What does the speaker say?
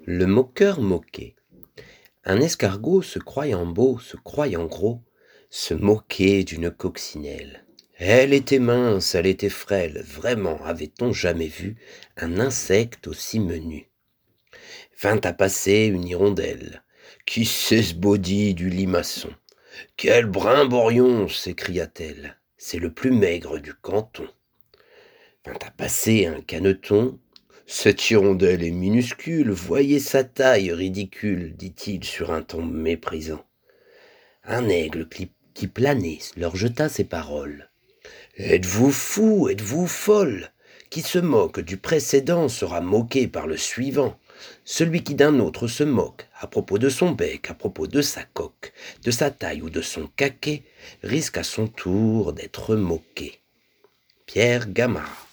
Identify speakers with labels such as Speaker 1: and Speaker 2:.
Speaker 1: Le moqueur moqué. Un escargot se croyant beau, se croyant gros, se moquait d'une coccinelle. Elle était mince, elle était frêle, vraiment avait-on jamais vu un insecte aussi menu. Vint à passer une hirondelle. Qui c'est ce body du limaçon? Quel brimborion! S'écria-t-elle. C'est le plus maigre du canton. Vint à passer un caneton. Cette hirondelle est minuscule, voyez sa taille ridicule, dit-il sur un ton méprisant. Un aigle qui planait leur jeta ces paroles. Êtes-vous fou, êtes-vous folle? Qui se moque du précédent sera moqué par le suivant. Celui qui d'un autre se moque, à propos de son bec, à propos de sa coque, de sa taille ou de son caquet, risque à son tour d'être moqué. Pierre Gamard.